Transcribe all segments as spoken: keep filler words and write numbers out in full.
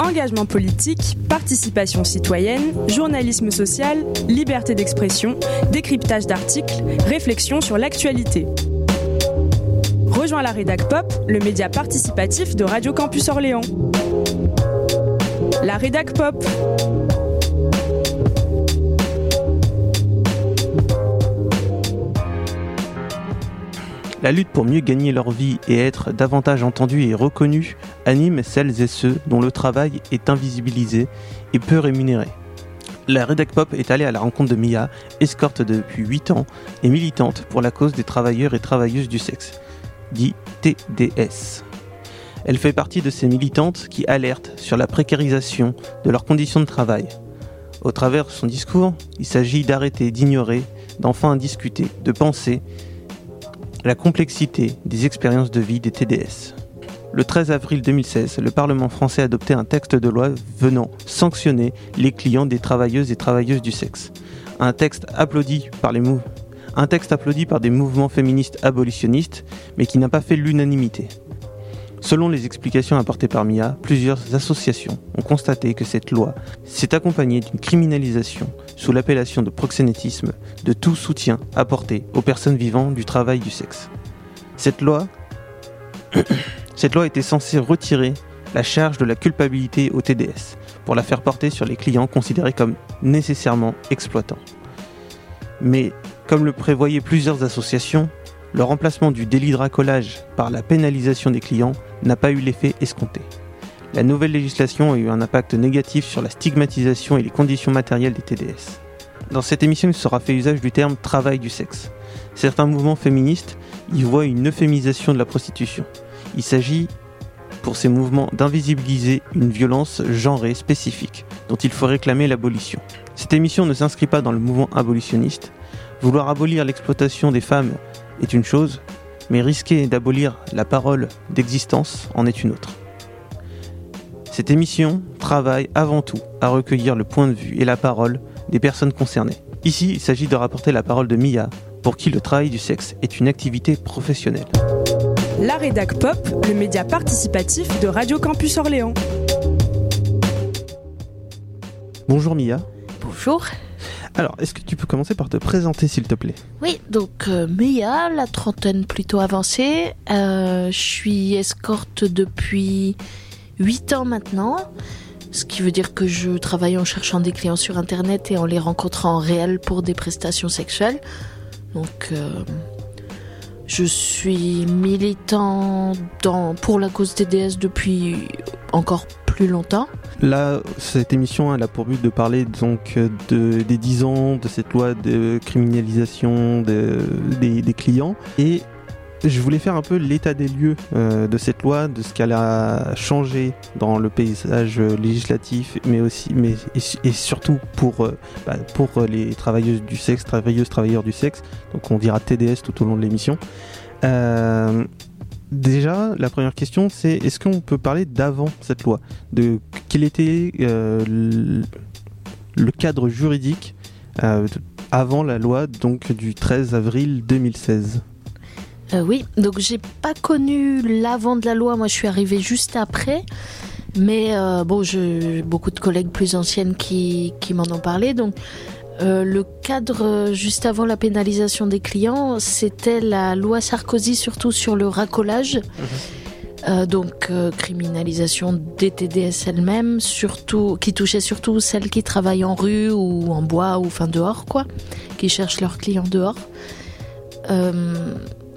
Engagement politique, participation citoyenne, journalisme social, liberté d'expression, décryptage d'articles, réflexion sur l'actualité. Rejoins la Rédac Pop, le média participatif de Radio Campus Orléans. La Rédac Pop. La lutte pour mieux gagner leur vie et être davantage entendus et reconnus anime celles et ceux dont le travail est invisibilisé et peu rémunéré. La Rédac Pop est allée à la rencontre de Mia, escorte depuis huit ans et militante pour la cause des travailleurs et travailleuses du sexe, dit T D S. Elle fait partie de ces militantes qui alertent sur la précarisation de leurs conditions de travail. Au travers de son discours, il s'agit d'arrêter d'ignorer, d'enfin discuter, de penser la complexité des expériences de vie des T D S. Le treize avril deux mille seize, le Parlement français a adopté un texte de loi venant sanctionner les clients des travailleuses et travailleuses du sexe. Un texte applaudi par les mou- un texte applaudi par des mouvements féministes abolitionnistes, mais qui n'a pas fait l'unanimité. Selon les explications apportées par Mia, plusieurs associations ont constaté que cette loi s'est accompagnée d'une criminalisation sous l'appellation de proxénétisme de tout soutien apporté aux personnes vivant du travail du sexe. Cette loi, cette loi était censée retirer la charge de la culpabilité au T D S pour la faire porter sur les clients considérés comme nécessairement exploitants. Mais comme le prévoyaient plusieurs associations, le remplacement du délit de racolage par la pénalisation des clients n'a pas eu l'effet escompté. La nouvelle législation a eu un impact négatif sur la stigmatisation et les conditions matérielles des T D S. Dans cette émission, il sera fait usage du terme « travail du sexe ». Certains mouvements féministes y voient une euphémisation de la prostitution. Il s'agit, pour ces mouvements, d'invisibiliser une violence genrée spécifique, dont il faut réclamer l'abolition. Cette émission ne s'inscrit pas dans le mouvement abolitionniste. Vouloir abolir l'exploitation des femmes est une chose, mais risquer d'abolir la parole d'existence en est une autre. Cette émission travaille avant tout à recueillir le point de vue et la parole des personnes concernées. Ici, il s'agit de rapporter la parole de Mia, pour qui le travail du sexe est une activité professionnelle. La Rédac Pop, le média participatif de Radio Campus Orléans. Bonjour Mia. Bonjour. Alors, est-ce que tu peux commencer par te présenter, s'il te plaît ? Oui, donc euh, Mia, la trentaine plutôt avancée. Euh, je suis escorte depuis huit ans maintenant, ce qui veut dire que je travaille en cherchant des clients sur Internet et en les rencontrant en réel pour des prestations sexuelles. Donc, euh, je suis militant dans, pour la cause T D S depuis encore plus longtemps. Là, cette émission, elle a pour but de parler donc de, des dix ans de cette loi de criminalisation de, des, des clients. Et je voulais faire un peu l'état des lieux euh, de cette loi, de ce qu'elle a changé dans le paysage législatif, mais aussi, mais et, et surtout pour euh, bah, pour les travailleuses du sexe, travailleuses, travailleurs du sexe. Donc on dira T D S tout au long de l'émission. Euh, Déjà, la première question, c'est est-ce qu'on peut parler d'avant cette loi, de quel était euh, le, le cadre juridique euh, avant la loi donc du treize avril deux mille seize. Euh, oui, donc j'ai pas connu l'avant de la loi, moi je suis arrivée juste après, mais euh, bon, j'ai beaucoup de collègues plus anciennes qui, qui m'en ont parlé, donc Euh, le cadre euh, juste avant la pénalisation des clients, c'était la loi Sarkozy, surtout sur le racolage. Mmh. Euh, donc euh, criminalisation des T D S elles-mêmes, surtout qui touchait surtout celles qui travaillent en rue ou en bois ou enfin dehors quoi, qui cherchent leurs clients dehors. Euh,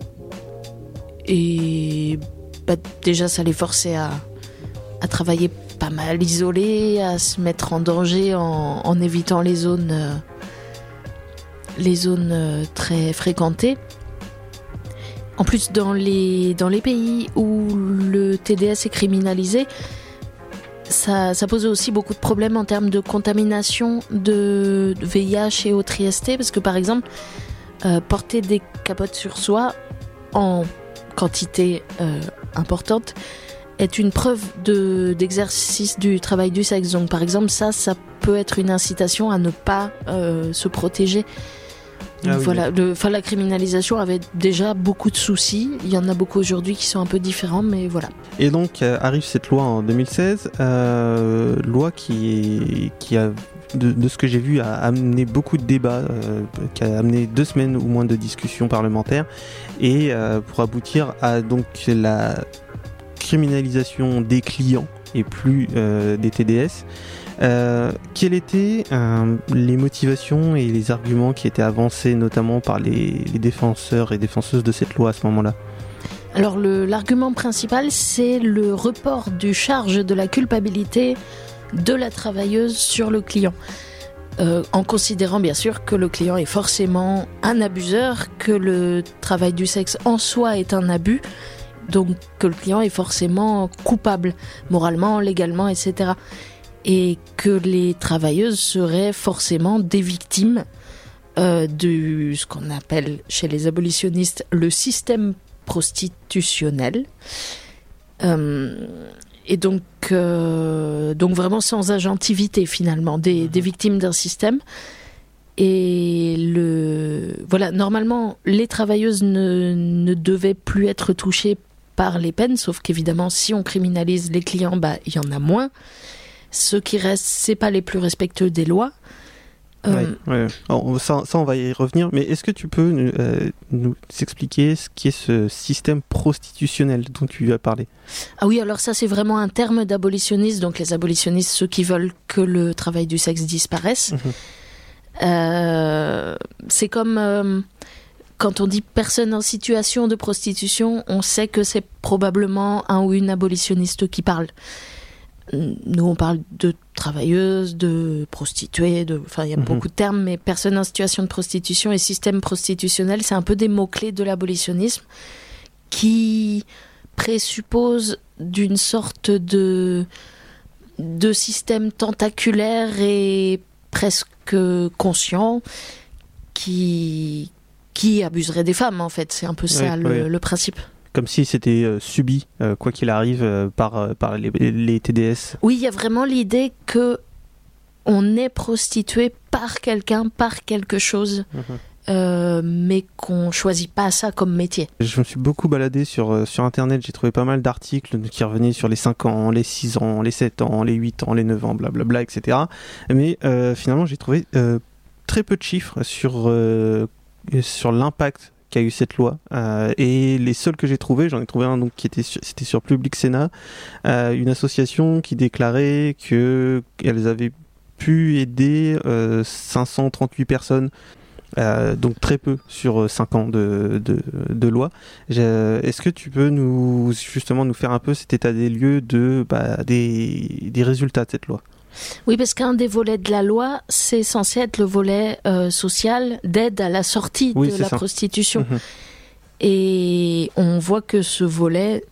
et bah, déjà ça les forçait à, à travailler pas mal isolés, à se mettre en danger en, en évitant les zones, euh, les zones euh, très fréquentées. En plus, dans les, dans les pays où le T D S est criminalisé, ça, ça pose aussi beaucoup de problèmes en termes de contamination de V I H et autres I S T, parce que par exemple, euh, porter des capotes sur soi en quantité euh, importante est une preuve de, d'exercice du travail du sexe. Donc par exemple, ça, ça peut être une incitation à ne pas euh, se protéger. Ah oui, voilà, le, enfin, la criminalisation avait déjà beaucoup de soucis. Il y en a beaucoup aujourd'hui qui sont un peu différents, mais voilà. Et donc euh, arrive cette loi en deux mille seize, euh, loi qui, qui a, de, de ce que j'ai vu, a amené beaucoup de débats, euh, qui a amené deux semaines ou moins de discussions parlementaires, et euh, pour aboutir à donc la criminalisation des clients et plus euh, des T D S. Euh, quelles étaient euh, les motivations et les arguments qui étaient avancés notamment par les, les défenseurs et défenseuses de cette loi à ce moment-là ? Alors le, l'argument principal, c'est le report du charge de la culpabilité de la travailleuse sur le client. Euh, en considérant bien sûr que le client est forcément un abuseur, que le travail du sexe en soi est un abus, donc que le client est forcément coupable, moralement, légalement, et cetera. Et que les travailleuses seraient forcément des victimes euh, de ce qu'on appelle chez les abolitionnistes le système prostitutionnel. Euh, et donc, euh, donc vraiment sans agentivité finalement, des, des victimes d'un système. Et le, voilà, normalement, les travailleuses ne, ne devaient plus être touchées par les peines, sauf qu'évidemment, si on criminalise les clients, bah, il y en a moins. Ceux qui restent, c'est pas les plus respectueux des lois. Euh... Ouais, ouais. Alors, ça, ça, on va y revenir. Mais est-ce que tu peux euh, nous expliquer ce qu'est ce système prostitutionnel dont tu as parlé ? Ah oui, alors ça, c'est vraiment un terme d'abolitionnistes. Donc les abolitionnistes, ceux qui veulent que le travail du sexe disparaisse. Mmh. Euh, c'est comme euh, quand on dit personne en situation de prostitution, on sait que c'est probablement un ou une abolitionniste qui parle. Nous, on parle de travailleuses, de prostituées, de... enfin, il y a mmh. beaucoup de termes, mais personne en situation de prostitution et système prostitutionnel, c'est un peu des mots-clés de l'abolitionnisme qui présupposent d'une sorte de, de système tentaculaire et presque conscient qui, qui abuserait des femmes, en fait. C'est un peu ça, oui, le, oui. le principe. Comme si c'était euh, subi, euh, quoi qu'il arrive, euh, par, euh, par les, les T D S. Oui, il y a vraiment l'idée que on est prostitué par quelqu'un, par quelque chose, mmh. euh, mais qu'on choisit pas ça comme métier. Je me suis beaucoup baladé sur, euh, sur Internet, j'ai trouvé pas mal d'articles qui revenaient sur les cinq ans, les six ans, les sept ans, les huit ans, les neuf ans, blablabla, et cetera. Mais euh, finalement, j'ai trouvé euh, très peu de chiffres sur, euh, sur l'impact qu'a eu cette loi, euh, et les seuls que j'ai trouvés, j'en ai trouvé un donc qui était sur, c'était sur Public Sénat, euh, une association qui déclarait que elles avaient pu aider euh, cinq cent trente-huit personnes, euh, donc très peu sur cinq ans de, de, de loi. J'ai, est-ce que tu peux nous justement nous faire un peu cet état des lieux de bah, des, des résultats de cette loi ? Oui, parce qu'un des volets de la loi, c'est censé être le volet euh, social d'aide à la sortie oui, de la ça. prostitution. Mmh. Et on voit que ce volet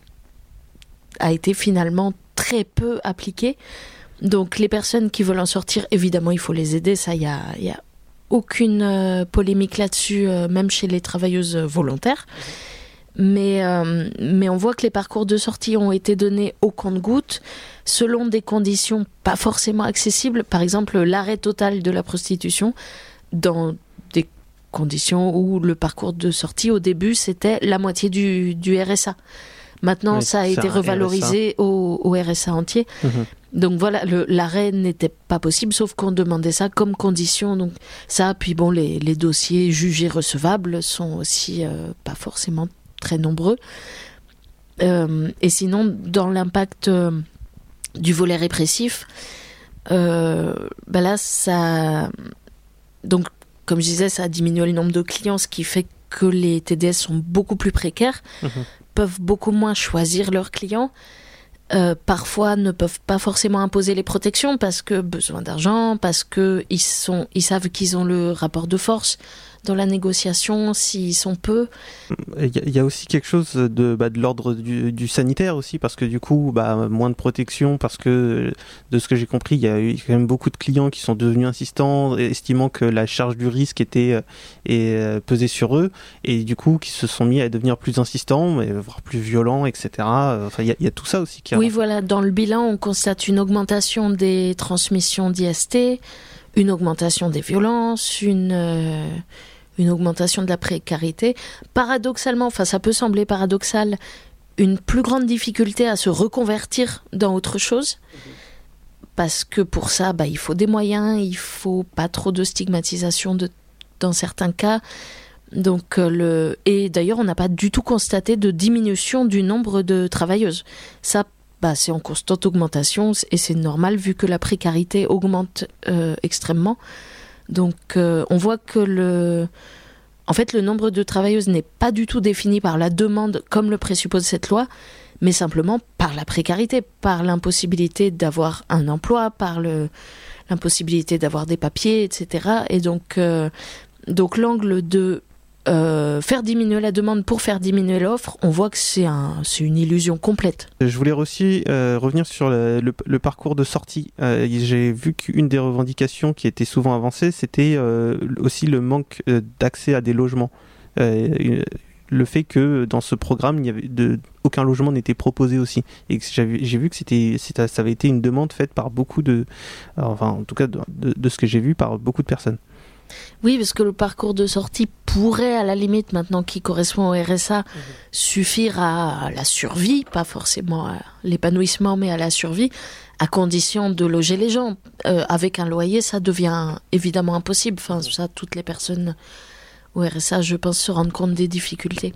a été finalement très peu appliqué. Donc les personnes qui veulent en sortir, évidemment, il faut les aider. Ça, il n'y a, y a aucune euh, polémique là-dessus, euh, même chez les travailleuses volontaires. Mais, euh, mais on voit que les parcours de sortie ont été donnés au compte-gouttes, selon des conditions pas forcément accessibles. Par exemple, l'arrêt total de la prostitution, dans des conditions où le parcours de sortie, au début, c'était la moitié du, du R S A. Maintenant, oui, ça a été revalorisé R S A. Au, au R S A entier. Mmh. Donc voilà, le, l'arrêt n'était pas possible, sauf qu'on demandait ça comme condition. Donc ça, puis bon, les, les dossiers jugés recevables sont aussi euh, pas forcément très nombreux. Euh, et sinon, dans l'impact euh, du volet répressif, euh, ben là, ça... Donc, comme je disais, ça a diminué le nombre de clients, ce qui fait que les T D S sont beaucoup plus précaires, mmh. peuvent beaucoup moins choisir leurs clients, euh, parfois ne peuvent pas forcément imposer les protections parce que besoin d'argent, parce qu'ils sont, ils savent qu'ils ont le rapport de force dans la négociation, s'ils sont peu. Il y, y a aussi quelque chose de, bah, de l'ordre du, du sanitaire aussi, parce que du coup, bah, moins de protection, parce que de ce que j'ai compris, il y a eu quand même beaucoup de clients qui sont devenus insistants, estimant que la charge du risque était et, euh, pesée sur eux, et du coup, qui se sont mis à devenir plus insistants, mais, voire plus violents, et cetera. Enfin, il y, y a tout ça aussi qui a... Oui, voilà, dans le bilan, on constate une augmentation des transmissions d'I S T, une augmentation des violences, une... Euh... une augmentation de la précarité. Paradoxalement, enfin ça peut sembler paradoxal, une plus grande difficulté à se reconvertir dans autre chose. Parce que pour ça, bah, il faut des moyens, il faut pas trop de stigmatisation de, dans certains cas. Donc, euh, le... Et d'ailleurs, on n'a pas du tout constaté de diminution du nombre de travailleuses. Ça, bah, c'est en constante augmentation et c'est normal vu que la précarité augmente euh, extrêmement. Donc, euh, on voit que le... En fait, le nombre de travailleuses n'est pas du tout défini par la demande comme le présuppose cette loi, mais simplement par la précarité, par l'impossibilité d'avoir un emploi, par le, l'impossibilité d'avoir des papiers, et cetera. Et donc, euh, donc l'angle de euh, faire diminuer la demande pour faire diminuer l'offre, on voit que c'est, un, c'est une illusion complète. Je voulais aussi euh, revenir sur le, le, le parcours de sortie. Euh, j'ai vu qu'une des revendications qui était souvent avancée, c'était euh, aussi le manque euh, d'accès à des logements. Euh, une, le fait que dans ce programme, il y avait de, aucun logement n'était proposé aussi. Et que j'avais, j'ai vu que c'était, c'était, ça avait été une demande faite par beaucoup de... Enfin, en tout cas, de, de, de ce que j'ai vu, par beaucoup de personnes. Oui, parce que le parcours de sortie pourrait, à la limite, maintenant qui correspond au R S A, mmh. suffire à la survie, pas forcément à l'épanouissement, mais à la survie, à condition de loger les gens. Euh, avec un loyer, ça devient évidemment impossible. Enfin, ça, toutes les personnes... au R S A, je pense, se rendre compte des difficultés.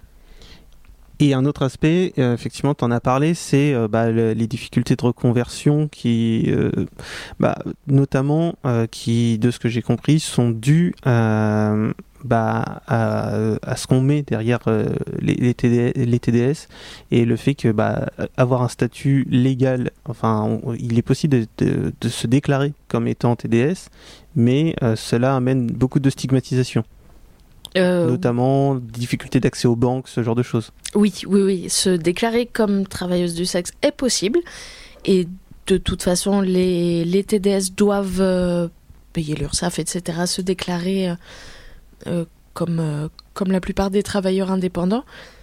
Et un autre aspect, euh, effectivement, tu en as parlé, c'est euh, bah, le, les difficultés de reconversion qui, euh, bah, notamment, euh, qui, de ce que j'ai compris, sont dues euh, bah, à, à ce qu'on met derrière euh, les, les, T D, les T D S et le fait que bah, avoir un statut légal, enfin, on, il est possible de, de, de se déclarer comme étant T D S, mais euh, cela amène beaucoup de stigmatisation. Euh, notamment difficulté d'accès aux banques, ce genre de choses. Oui, oui, oui. Se déclarer comme travailleuse du sexe est possible. Et de toute façon, les, les T D S doivent euh, payer l'URSSAF, et cetera, se déclarer euh, euh, comme, euh, comme la plupart des travailleurs indépendants.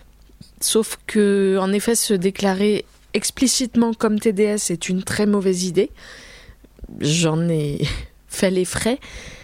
Sauf que, en effet, se déclarer explicitement comme T D S est une très mauvaise idée. J'en ai fait les frais.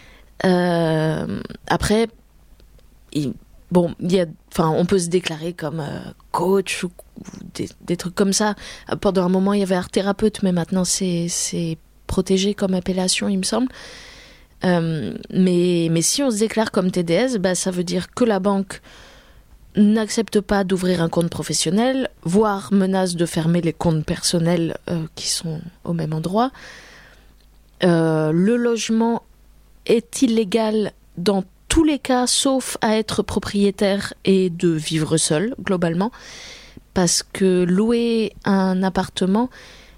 Euh, après... Et, bon, il y a, enfin, on peut se déclarer comme euh, coach ou, ou des, des trucs comme ça. Pendant un moment, il y avait art thérapeute, mais maintenant c'est, c'est protégé comme appellation, il me semble. Euh, mais, mais si on se déclare comme T D S, bah, ça veut dire que la banque n'accepte pas d'ouvrir un compte professionnel, voire menace de fermer les comptes personnels euh, qui sont au même endroit. Euh, le logement est illégal dans tous les cas, sauf à être propriétaire et de vivre seul, globalement. Parce que louer un appartement...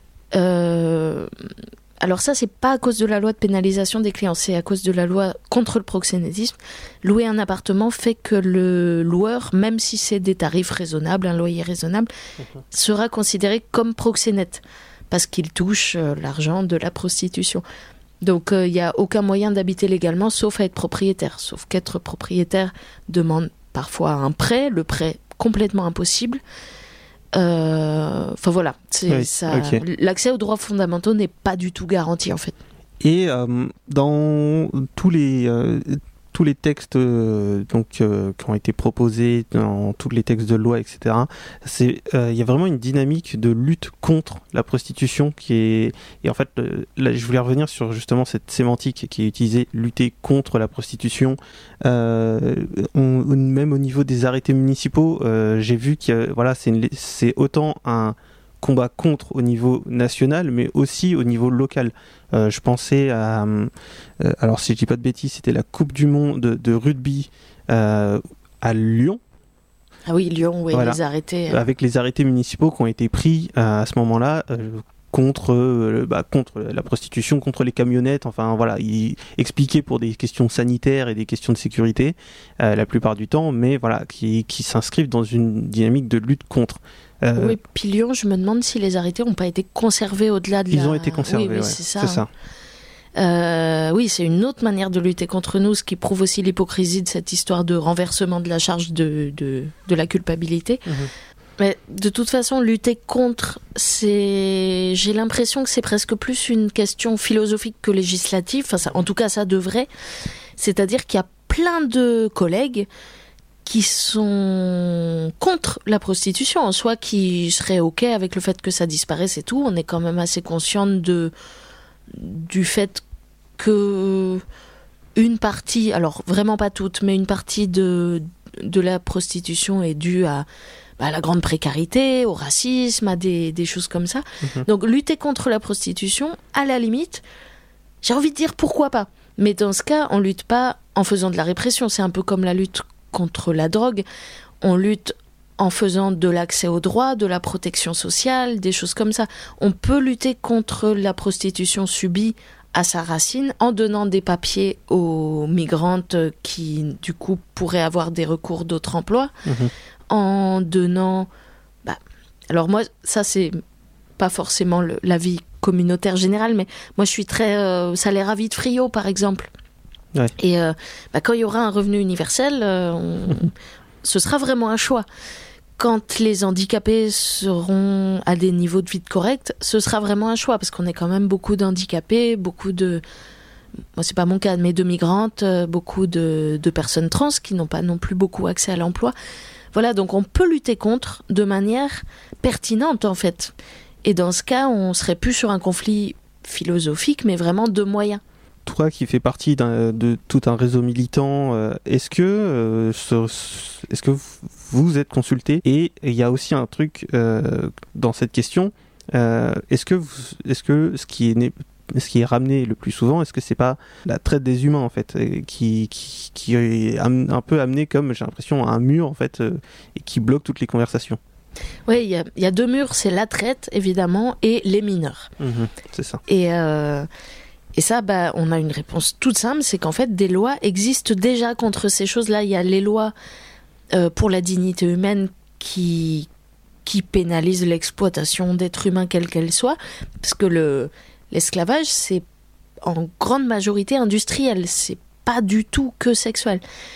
Euh, alors ça, c'est pas à cause de la loi de pénalisation des clients, c'est à cause de la loi contre le proxénétisme. Louer un appartement fait que le loueur, même si c'est des tarifs raisonnables, un loyer raisonnable, mmh. sera considéré comme proxénète, parce qu'il touche euh, l'argent de la prostitution. Donc il euh, n'y a aucun moyen d'habiter légalement sauf à être propriétaire. Sauf qu'être propriétaire demande parfois un prêt, le prêt complètement impossible. Enfin euh, voilà, c'est, oui, ça, okay. L'accès aux droits fondamentaux n'est pas du tout garanti en fait. Et euh, dans tous les... Euh... tous les textes euh, donc, euh, qui ont été proposés dans tous les textes de loi, et cetera, c'est, euh, y a vraiment une dynamique de lutte contre la prostitution qui est... Et en fait, euh, là, je voulais revenir sur justement cette sémantique qui est utilisée, lutter contre la prostitution. Euh, on, même au niveau des arrêtés municipaux, euh, j'ai vu que voilà, c'est, une, c'est autant un combat contre au niveau national, mais aussi au niveau local. Euh, je pensais à... Euh, alors, si je dis pas de bêtises, c'était la Coupe du Monde de, de rugby euh, à Lyon. Ah oui, Lyon, oui, voilà. les arrêtés... Euh... Avec les arrêtés municipaux qui ont été pris euh, à ce moment-là euh, contre, euh, bah, contre la prostitution, contre les camionnettes, enfin voilà, ils expliquaient pour des questions sanitaires et des questions de sécurité, euh, la plupart du temps, mais voilà, qui, qui s'inscrivent dans une dynamique de lutte contre. Euh, oui, puis Lyon, je me demande si les arrêtés n'ont pas été conservés au-delà de ils la... Ils ont été conservés, oui, oui, ouais, c'est ça. C'est ça. Euh, oui, c'est une autre manière de lutter contre nous, ce qui prouve aussi l'hypocrisie de cette histoire de renversement de la charge de, de, de la culpabilité. Mmh. Mais de toute façon, lutter contre, c'est... j'ai l'impression que c'est presque plus une question philosophique que législative. Enfin, ça, en tout cas, ça devrait. C'est-à-dire qu'il n'y a plein de collègues qui sont contre la prostitution, soit qui seraient OK avec le fait que ça disparaisse et tout. On est quand même assez conscient de, du fait que une partie, alors vraiment pas toute, mais une partie de, de la prostitution est due à, bah, à la grande précarité, au racisme, à des, des choses comme ça. Mmh. Donc lutter contre la prostitution, à la limite, j'ai envie de dire pourquoi pas. Mais dans ce cas, on lutte pas en faisant de la répression. C'est un peu comme la lutte contre la drogue. On lutte en faisant de l'accès aux droits, de la protection sociale, des choses comme ça. On peut lutter contre la prostitution subie à sa racine en donnant des papiers aux migrantes qui, du coup, pourraient avoir des recours d'autres emplois. Mmh. En donnant... Bah, alors moi, ça, c'est pas forcément le, la vie communautaire générale, mais moi, je suis très euh, salaire à vide frio, par exemple. Ouais. Et euh, bah, quand il y aura un revenu universel, euh, on... ce sera vraiment un choix. Quand les handicapés seront à des niveaux de vie corrects, ce sera vraiment un choix, parce qu'on est quand même beaucoup d'handicapés, beaucoup de... Moi, c'est pas mon cas, mais de migrantes, beaucoup de, de personnes trans qui n'ont pas non plus beaucoup accès à l'emploi. Voilà, donc on peut lutter contre de manière pertinente, en fait. Et dans ce cas, on serait plus sur un conflit philosophique, mais vraiment de moyens. Toi qui fais partie d'un, de tout un réseau militant, euh, est-ce que euh, ce, est-ce que vous êtes consulté? Et il y a aussi un truc euh, dans cette question. Euh, est-ce que vous, est-ce que ce qui est né, ce qui est ramené le plus souvent, est-ce que c'est pas la traite des humains en fait, qui qui, qui est un peu amené comme j'ai l'impression à un mur en fait euh, et qui bloque toutes les conversations? Oui, il y, y a deux murs, c'est la traite évidemment et les mineurs. Mmh, c'est ça. Et euh, Et ça, bah, on a une réponse toute simple, c'est qu'en fait, des lois existent déjà contre ces choses-là. Il y a les lois euh, pour la dignité humaine qui, qui pénalisent l'exploitation d'êtres humains, quelle qu'elle soit, parce que le, l'esclavage, c'est en grande majorité industriel, c'est pas du tout que sexuel.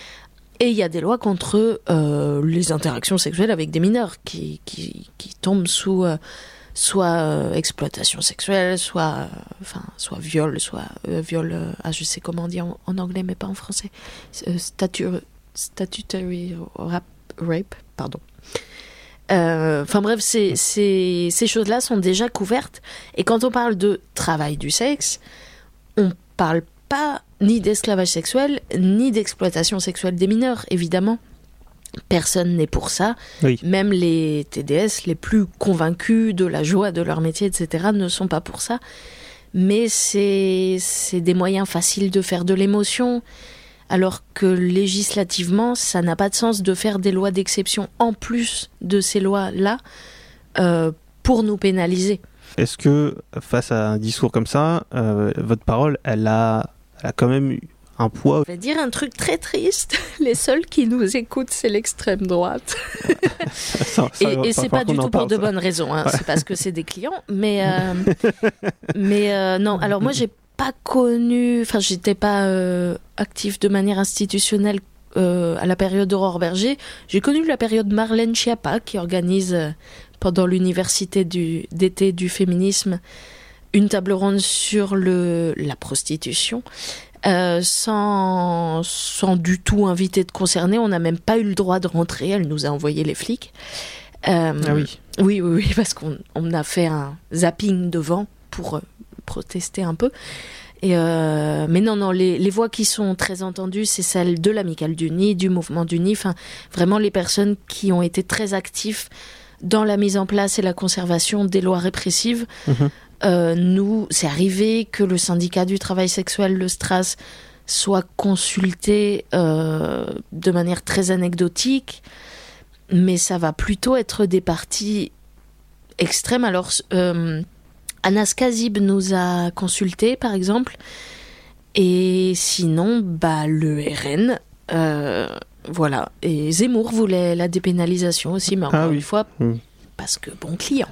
Et il y a des lois contre euh, les interactions sexuelles avec des mineurs qui, qui, qui tombent sous... Euh, soit euh, exploitation sexuelle, soit, euh, enfin, soit viol, soit euh, viol, euh, ah, je sais comment dire en, en anglais, mais pas en français, euh, statu- statutory rap, rape, pardon. Enfin euh, bref, c'est, c'est, ces choses-là sont déjà couvertes. Et quand on parle de travail du sexe, on parle pas ni d'esclavage sexuel, ni d'exploitation sexuelle des mineurs, évidemment. Personne n'est pour ça. Oui. Même les T D S les plus convaincus de la joie de leur métier, et cetera, ne sont pas pour ça. Mais c'est, c'est des moyens faciles de faire de l'émotion, alors que législativement, ça n'a pas de sens de faire des lois d'exception en plus de ces lois-là euh, pour nous pénaliser. Est-ce que, face à un discours comme ça, euh, votre parole, elle a, elle a quand même eu un poids? Je vais dire un truc très triste. Les seuls qui nous écoutent, c'est l'extrême droite. ça, ça, et et c'est pas du tout pour de bonnes raisons. Hein. Ouais. C'est parce que c'est des clients. Mais, euh, mais euh, non. Alors moi, j'ai pas connu... Enfin, j'étais pas euh, active de manière institutionnelle euh, à la période d'Aurore Berger. J'ai connu la période Marlène Schiappa, qui organise, euh, pendant l'université du, d'été du féminisme, une table ronde sur le, la prostitution. Euh, sans, sans du tout inviter de concernés. On n'a même pas eu le droit de rentrer. Elle nous a envoyé les flics. Euh, ah oui. Oui, oui, oui, parce qu'on on a fait un zapping devant pour euh, protester un peu. Et euh, mais non, non, les, les voix qui sont très entendues, c'est celles de l'Amicale du Nid, du Mouvement du Nid, enfin, vraiment les personnes qui ont été très actifs dans la mise en place et la conservation des lois répressives. Mmh. Euh, nous, c'est arrivé que le syndicat du travail sexuel, le STRAS, soit consulté euh, de manière très anecdotique, mais ça va plutôt être des partis extrêmes. Alors, euh, Anas Kazib nous a consultés, par exemple, et sinon, bah, le R N, euh, voilà. Et Zemmour voulait la dépénalisation aussi, mais encore ah oui. une fois... Mmh. Parce que bon client.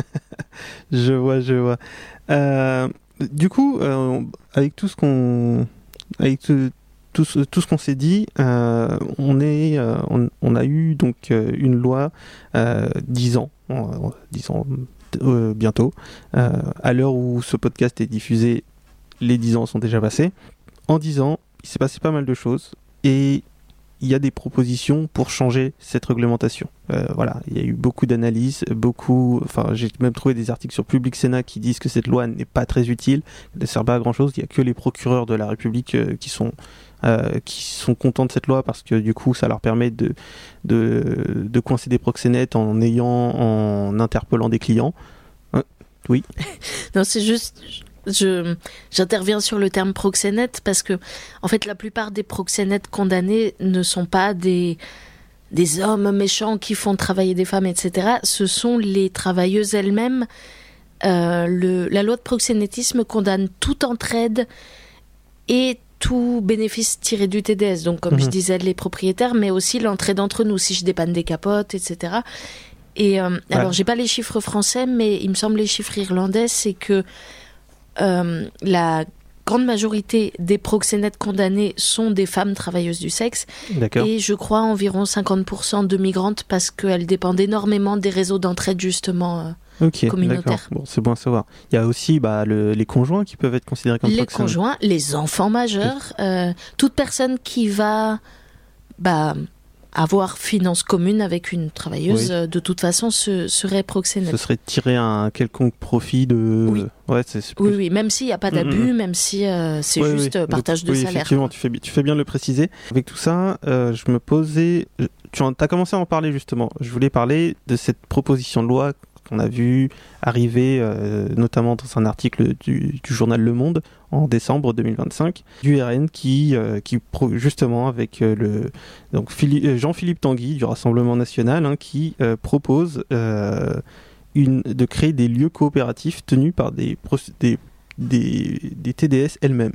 je vois, je vois. Euh, du coup, euh, avec tout ce qu'on, avec tout, tout, ce, tout ce qu'on s'est dit, euh, on est, euh, on, on a eu donc euh, une loi euh, dix ans, dix ans euh, bientôt. Euh, à l'heure où ce podcast est diffusé, les dix ans sont déjà passés. En dix ans, il s'est passé pas mal de choses. et il y a des propositions pour changer cette réglementation. Euh, voilà, il y a eu beaucoup d'analyses, beaucoup, enfin, j'ai même trouvé des articles sur Public Sénat qui disent que cette loi n'est pas très utile, elle ne sert pas à grand chose. Il y a que les procureurs de la République euh, qui sont euh, qui sont contents de cette loi parce que du coup, ça leur permet de de, de coincer des proxénètes en ayant, en interpellant des clients. Euh, oui. Non, c'est juste. Je, j'interviens sur le terme proxénète parce que, en fait, la plupart des proxénètes condamnés ne sont pas des, des hommes méchants qui font travailler des femmes, et cetera. Ce sont les travailleuses elles-mêmes. Euh, le, la loi de proxénétisme condamne toute entraide et tout bénéfice tiré du T D S. Donc, comme mmh. je disais, les propriétaires, mais aussi l'entraide entre nous, si je dépanne des capotes, et cetera. Et euh, ouais. alors, j'ai pas les chiffres français, mais il me semble les chiffres irlandais, c'est que Euh, la grande majorité des proxénètes condamnés sont des femmes travailleuses du sexe. D'accord. Et je crois environ cinquante pour cent de migrantes parce qu'elles dépendent énormément des réseaux d'entraide justement euh, okay, communautaires. Bon, c'est bon à savoir. Il y a aussi bah, le, les conjoints qui peuvent être considérés comme les proxénètes. Les conjoints, les enfants majeurs, euh, toute personne qui va... Bah, avoir finance commune avec une travailleuse, oui. de toute façon, ce serait proxénète. Ce serait tirer un quelconque profit de... Oui, ouais, c'est, c'est plus... oui, oui, même s'il n'y a pas d'abus, mmh. même si euh, c'est oui, juste oui. partage Donc, de oui, salaire. Effectivement, tu fais, tu fais bien de le préciser. Avec tout ça, euh, je me posais... Tu as commencé à en parler, justement. Je voulais parler de cette proposition de loi qu'on a vue arriver, euh, notamment dans un article du, du journal Le Monde, en décembre deux mille vingt-cinq, du R N qui, euh, qui justement avec euh, le donc Philippe, Jean-Philippe Tanguy du Rassemblement National hein, qui euh, propose euh, une, de créer des lieux coopératifs tenus par des, des, des, des T D S elles-mêmes.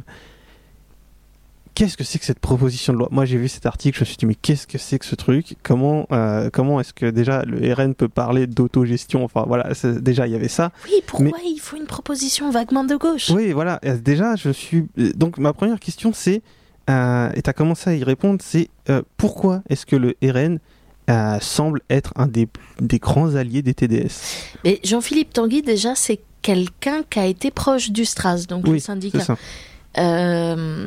Qu'est-ce que c'est que cette proposition de loi ? Moi, j'ai vu cet article, je me suis dit, mais qu'est-ce que c'est que ce truc ? Comment, euh, comment est-ce que déjà le R N peut parler d'autogestion ? Enfin, voilà, c'est, déjà, il y avait ça. Oui, pourquoi mais... il faut une proposition vaguement de gauche ? Oui, voilà, déjà, je suis... Donc, ma première question, c'est, euh, et tu as commencé à y répondre, c'est euh, pourquoi est-ce que le R N euh, semble être un des, des grands alliés des T D S ? Mais Jean-Philippe Tanguy, déjà, c'est quelqu'un qui a été proche du Stras, donc oui, le syndicat. C'est ça. Euh...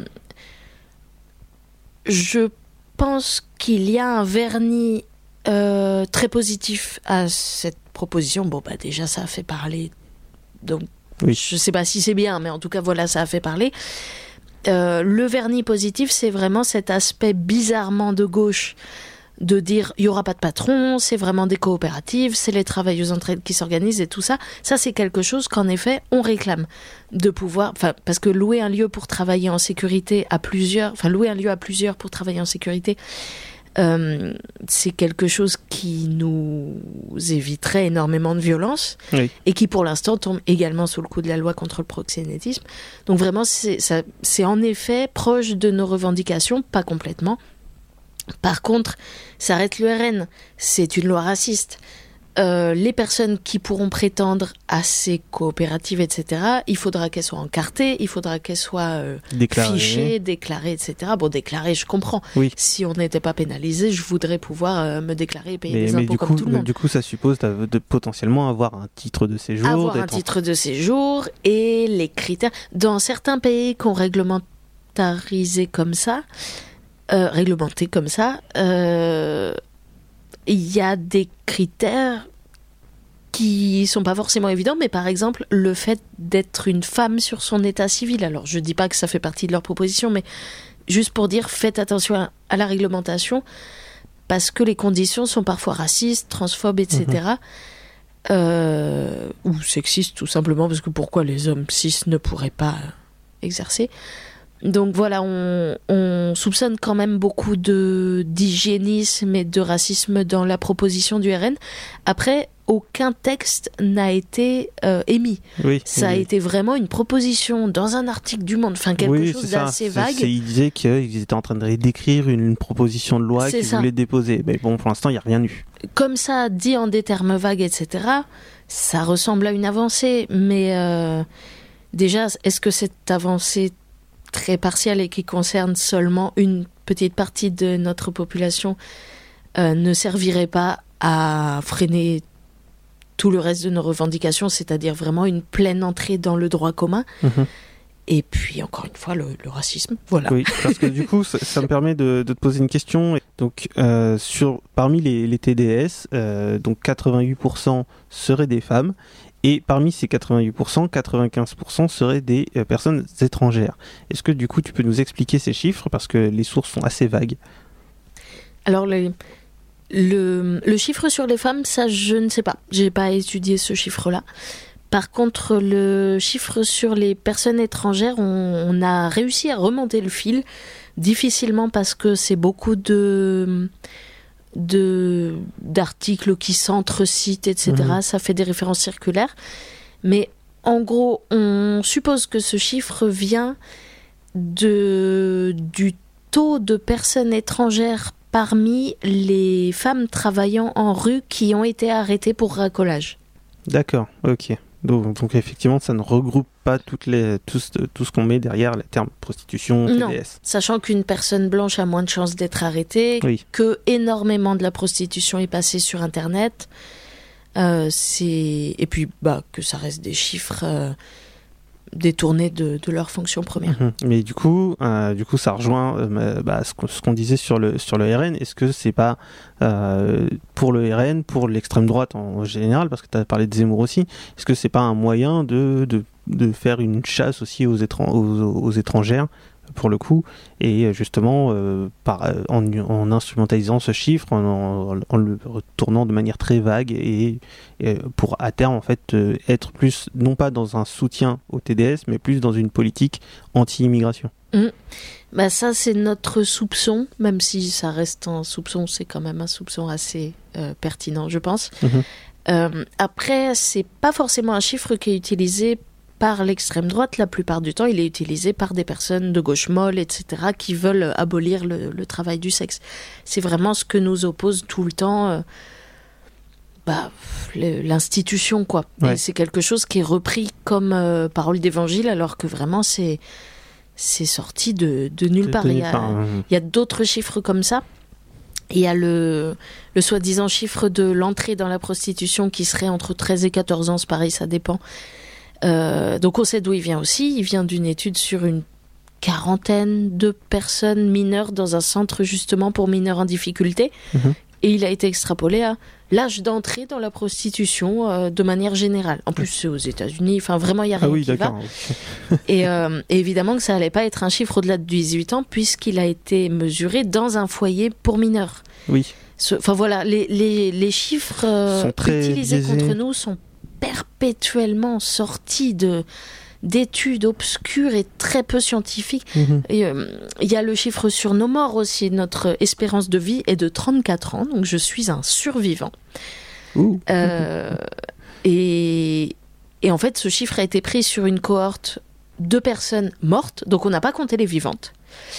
Je pense qu'il y a un vernis euh, très positif à cette proposition. Bon, bah déjà, ça a fait parler. Donc, oui. Je ne sais pas si c'est bien, mais en tout cas, voilà, ça a fait parler. Euh, le vernis positif, c'est vraiment cet aspect bizarrement de gauche de dire il n'y aura pas de patron, c'est vraiment des coopératives, c'est les travailleuses entre elles qui s'organisent et tout ça. Ça, c'est quelque chose qu'en effet, on réclame. De pouvoir, enfin, parce que louer un lieu pour travailler en sécurité à plusieurs, enfin, louer un lieu à plusieurs pour travailler en sécurité, euh, c'est quelque chose qui nous éviterait énormément de violence oui. et qui, pour l'instant, tombe également sous le coup de la loi contre le proxénétisme. Donc, vraiment, c'est, ça, c'est en effet proche de nos revendications, pas complètement. Par contre, ça arrête le R N, c'est une loi raciste. Euh, les personnes qui pourront prétendre à ces coopératives, et cetera, il faudra qu'elles soient encartées, il faudra qu'elles soient euh, fichées, déclarées, et cetera. Bon, déclarées, je comprends. Oui. Si on n'était pas pénalisé, je voudrais pouvoir euh, me déclarer et payer mais, des mais impôts du comme coup, tout le monde. Du coup, ça suppose de, de potentiellement avoir un titre de séjour. Avoir un titre en... de séjour et les critères. Dans certains pays qu'on réglementarisé comme ça, euh, réglementé comme ça, euh, il y a des critères qui sont pas forcément évidents, mais par exemple, le fait d'être une femme sur son état civil. Alors, je dis pas que ça fait partie de leur proposition, mais juste pour dire, faites attention à, à la réglementation, parce que les conditions sont parfois racistes, transphobes, et cetera. Mmh. Euh, ou sexistes, tout simplement, parce que pourquoi les hommes cis ne pourraient pas exercer ? Donc voilà, on, on soupçonne quand même beaucoup de, d'hygiénisme et de racisme dans la proposition du R N. Après, aucun texte n'a été euh, émis. Oui, ça oui. a été vraiment une proposition dans un article du Monde, enfin quelque oui, chose d'assez ça. vague. C'est, c'est, ils disaient qu'ils étaient en train de décrire une, une proposition de loi c'est qu'ils ça. voulaient déposer. Mais bon, pour l'instant, il n'y a rien eu. Comme ça, dit en des termes vagues, et cetera, ça ressemble à une avancée. Mais euh, déjà, est-ce que cette avancée très partielle et qui concerne seulement une petite partie de notre population euh, ne servirait pas à freiner tout le reste de nos revendications, c'est-à-dire vraiment une pleine entrée dans le droit commun. Mmh. Et puis, encore une fois, le, le racisme. Voilà. Oui, parce que du coup, ça, ça me permet de, de te poser une question. Donc, euh, sur, parmi les, les T D S, euh, donc quatre-vingt-huit pour cent seraient des femmes. Et parmi ces quatre-vingt-huit pour cent, quatre-vingt-quinze pour cent seraient des euh, personnes étrangères. Est-ce que du coup, tu peux nous expliquer ces chiffres? Parce que les sources sont assez vagues. Alors, les, le, le chiffre sur les femmes, ça, je ne sais pas. Je n'ai pas étudié ce chiffre-là. Par contre, le chiffre sur les personnes étrangères, on, on a réussi à remonter le fil, difficilement parce que c'est beaucoup de, de, d'articles qui s'entrecitent, et cetera. Mmh. Ça fait des références circulaires. Mais en gros, on suppose que ce chiffre vient de, du taux de personnes étrangères parmi les femmes travaillant en rue qui ont été arrêtées pour racolage. D'accord, ok. Donc, donc effectivement, ça ne regroupe pas toutes les, tout, ce, tout ce qu'on met derrière le terme prostitution, T D S. Non, sachant qu'une personne blanche a moins de chances d'être arrêtée, oui. que énormément de la prostitution est passée sur Internet, euh, c'est... et puis bah, que ça reste des chiffres euh, détournés de, de leur fonction première. Mmh. Mais du coup, euh, du coup, ça rejoint euh, bah, ce, qu'on, ce qu'on disait sur le, sur le R N. Est-ce que c'est pas euh, pour le R N, pour l'extrême droite en général, parce que tu as parlé de Zemmour aussi, est-ce que c'est pas un moyen de, de, de faire une chasse aussi aux, étran- aux, aux étrangères, pour le coup, et justement euh, par, en, en instrumentalisant ce chiffre, en, en, en le retournant de manière très vague, et, et pour à terme en fait euh, être plus, non pas dans un soutien au T D S, mais plus dans une politique anti-immigration. Mmh. Bah ça c'est notre soupçon, même si ça reste un soupçon, c'est quand même un soupçon assez euh, pertinent, je pense. Mmh. Euh, après, c'est pas forcément un chiffre qui est utilisé par l'extrême droite. La plupart du temps, il est utilisé par des personnes de gauche molle, et cetera, qui veulent abolir le, le travail du sexe. C'est vraiment ce que nous oppose tout le temps euh, bah, le, l'institution, quoi. Ouais. Et c'est quelque chose qui est repris comme euh, parole d'évangile, alors que vraiment, c'est, c'est sorti de, de nulle part. Il y, a, il y a d'autres chiffres comme ça. Il y a le, le soi-disant chiffre de l'entrée dans la prostitution qui serait entre treize et quatorze ans, c'est pareil, ça dépend. Euh, donc on sait d'où il vient aussi. Il vient d'une étude sur une quarantaine de personnes mineures dans un centre justement pour mineurs en difficulté. Mmh. Et il a été extrapolé à l'âge d'entrée dans la prostitution euh, de manière générale. En plus, c'est aux États-Unis. Enfin, vraiment, il n'y a rien ah oui, qui d'accord. va. et, euh, et évidemment que ça n'allait pas être un chiffre au-delà de dix-huit ans puisqu'il a été mesuré dans un foyer pour mineurs. Oui. Enfin voilà, les, les, les chiffres euh, utilisés biaisés. contre nous sont perpétuellement sortis de, d'études obscures et très peu scientifiques. Mmh. Il euh, y a le chiffre sur nos morts aussi. Notre espérance de vie est de trente-quatre ans, donc je suis un survivant. Ouh. Euh, et, et en fait, ce chiffre a été pris sur une cohorte de personnes mortes, donc on n'a pas compté les vivantes.